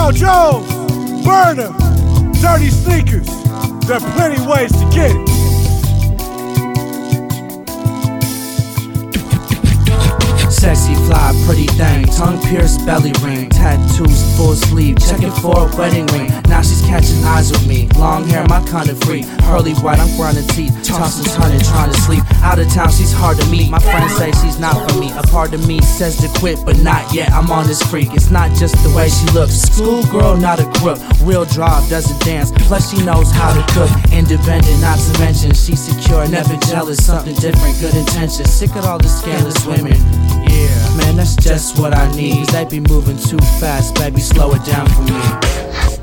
Dow Jones, Burner, Dirty Sneakers. There are plenty ways to get it. Sexy, fly, pretty thing, tongue pierced, belly ring, tattoos, full sleeve, checking for a wedding ring. Now she's catching eyes with me, long hair, my kind of freak. Pearly white, I'm grinding teeth, tossing, turning, trying to sleep. Out of town, she's hard to meet. My friends say she's not for me. A part of me says to quit, but not yet. I'm on this freak. It's not just the way she looks. Schoolgirl, not a crook. Real drive, doesn't dance. Plus she knows how to cook. Independent, not to mention she's secure, never jealous. Something different, good intentions. Sick of all the scandalous women. Yeah, man, that's just what I need. They be moving too fast, baby, slow it down for me.